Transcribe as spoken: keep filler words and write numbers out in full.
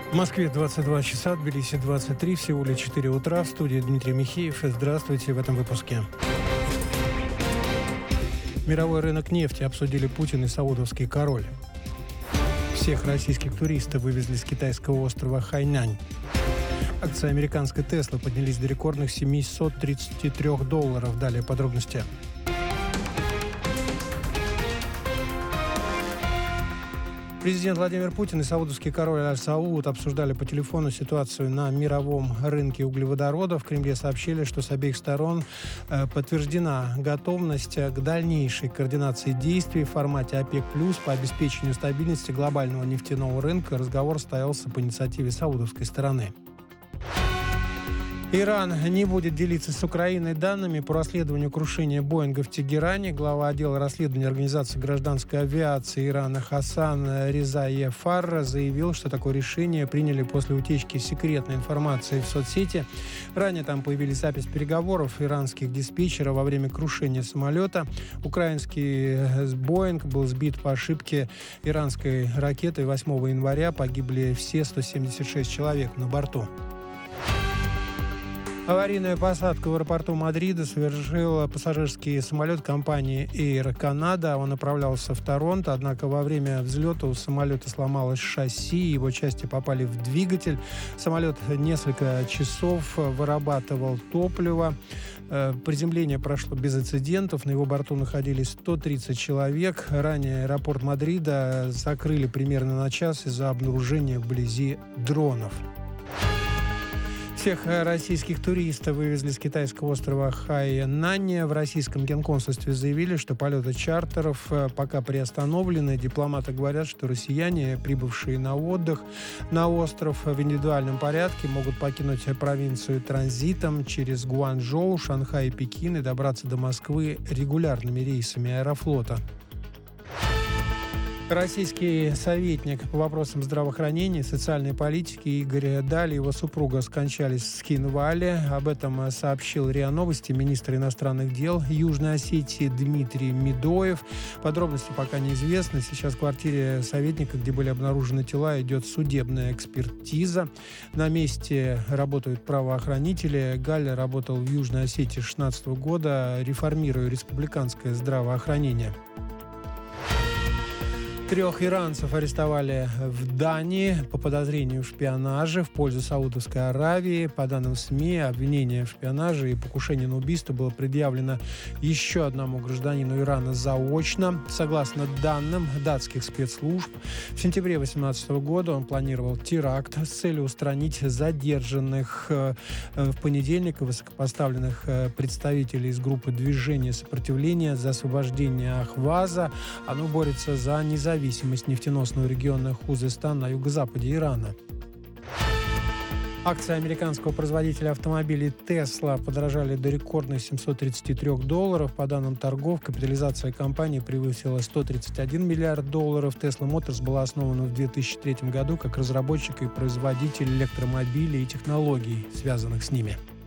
В Москве двадцать два часа, Тбилиси двадцать три, в Сеуле четыре утра. В студии Дмитрий Михеев. Здравствуйте в этом выпуске. Мировой рынок нефти обсудили Путин и саудовский король. Всех российских туристов вывезли с китайского острова Хайнань. Акции американской Теслы поднялись до рекордных семьсот тридцать три долларов. Далее подробности. Президент Владимир Путин и саудовский король Аль-Сауд обсуждали по телефону ситуацию на мировом рынке углеводородов. В Кремле сообщили, что с обеих сторон подтверждена готовность к дальнейшей координации действий в формате ОПЕК+, по обеспечению стабильности глобального нефтяного рынка. Разговор состоялся по инициативе саудовской стороны. Иран не будет делиться с Украиной данными по расследованию крушения Боинга в Тегеране. Глава отдела расследования Организации гражданской авиации Ирана Хасан Резаефар заявил, что такое решение приняли после утечки секретной информации в соцсети. Ранее там появились записи переговоров иранских диспетчеров во время крушения самолета. Украинский Боинг был сбит по ошибке иранской ракетой восьмого января. Погибли все сто семьдесят шесть человек на борту. Аварийную посадку в аэропорту Мадрида совершил пассажирский самолет компании Air Canada. Он направлялся в Торонто, однако во время взлета у самолета сломалось шасси, его части попали в двигатель. Самолет несколько часов вырабатывал топливо. Приземление прошло без инцидентов. На его борту находились сто тридцать человек. Ранее аэропорт Мадрида закрыли примерно на час из-за обнаружения вблизи дронов. Всех российских туристов вывезли с китайского острова Хайнань. В российском генконсульстве заявили, что полеты чартеров пока приостановлены. Дипломаты говорят, что россияне, прибывшие на отдых на остров в индивидуальном порядке, могут покинуть провинцию транзитом через Гуанчжоу, Шанхай и Пекин и добраться до Москвы регулярными рейсами Аэрофлота. Российский советник по вопросам здравоохранения и социальной политики Игорь Даль и его супруга скончались в Цхинвале. Об этом сообщил РИА Новости министр иностранных дел Южной Осетии Дмитрий Медоев. Подробности пока неизвестны. Сейчас в квартире советника, где были обнаружены тела, идет судебная экспертиза. На месте работают правоохранители. Галь работал в Южной Осетии с две тысячи шестнадцатого года, реформируя республиканское здравоохранение. Трех иранцев арестовали в Дании по подозрению в шпионаже в пользу Саудовской Аравии. По данным СМИ, обвинение в шпионаже и покушении на убийство было предъявлено еще одному гражданину Ирана заочно. Согласно данным датских спецслужб, в сентябре две тысячи восемнадцатого года он планировал теракт с целью устранить задержанных в понедельник высокопоставленных представителей из группы движения сопротивления за освобождение Ахваза. Оно борется за независимость Зависимость нефтеносного региона Хузестан на юго-западе Ирана. Акции американского производителя автомобилей Tesla подорожали до рекордных семьсот тридцать три долларов. По данным торгов, капитализация компании превысила сто тридцать один миллиард долларов. Tesla Motors была основана в две тысячи третьем году как разработчик и производитель электромобилей и технологий, связанных с ними.